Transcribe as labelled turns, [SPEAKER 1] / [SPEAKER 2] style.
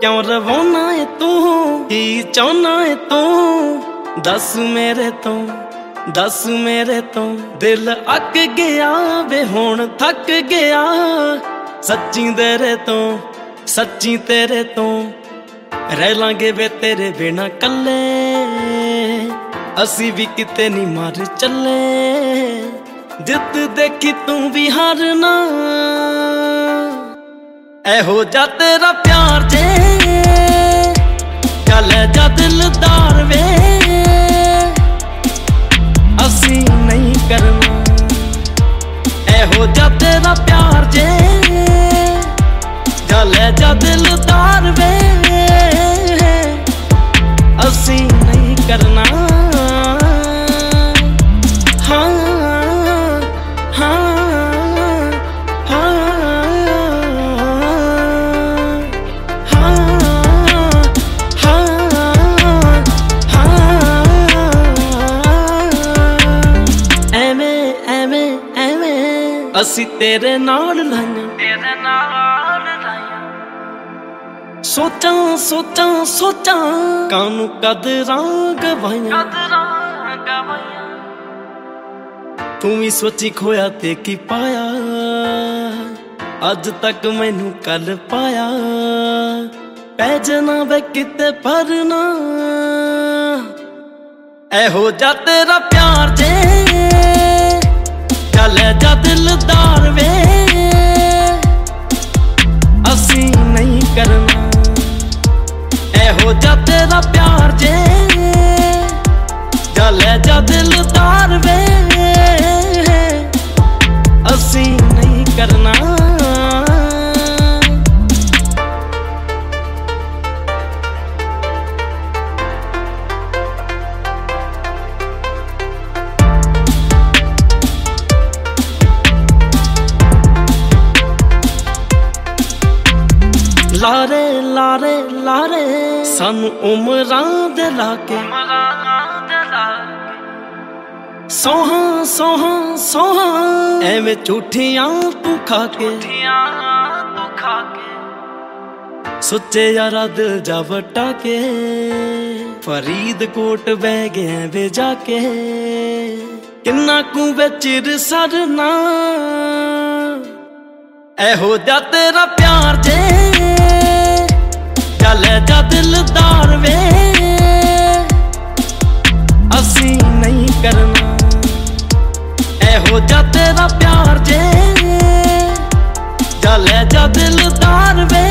[SPEAKER 1] क्यों रवाना है तू, की चाहना है तू, दस मेरे तो दिल अक गया वे हुण थक गया। सच्ची तेरे तो रह लांगे वे तेरे बिना कल्ले, असी भी किते नहीं मार चले। जित देखी तू भी हारना, ऐहो जा तेरा प्यार जे चले जा दिलदार वे, असी नहीं करना। ऐहो जा तेरा प्यार जे चले जा दिलदार वे, असी नहीं करना। असी तेरे नाल लाइया, सोचा कानू कदरां गवाइया। तू भी सोची खोया ते की पाया, अज तक मैनू कल पाया। पैजना वे किते भरना, ऐहो जा तेरा प्यार जे चले जा दिलदार वे, असी नहीं करना। ऐहो जा तेरा प्यार जे चले जा दिलदार वे, असी नहीं करना। लारे सानू उमरां दे लाके, सोहा एवें झूठियां तू खाके। सुच्चे यारा दिल जा वटा के, फरीदकोट बह गए वे जाके। किन्ना कू वे चिर सरना, ऐहो जा तेरा प्यार जे चले जा दिलदार वे, असी नहीं करना। ऐहो जा तेरा प्यार जे चले जा दिलदार वे,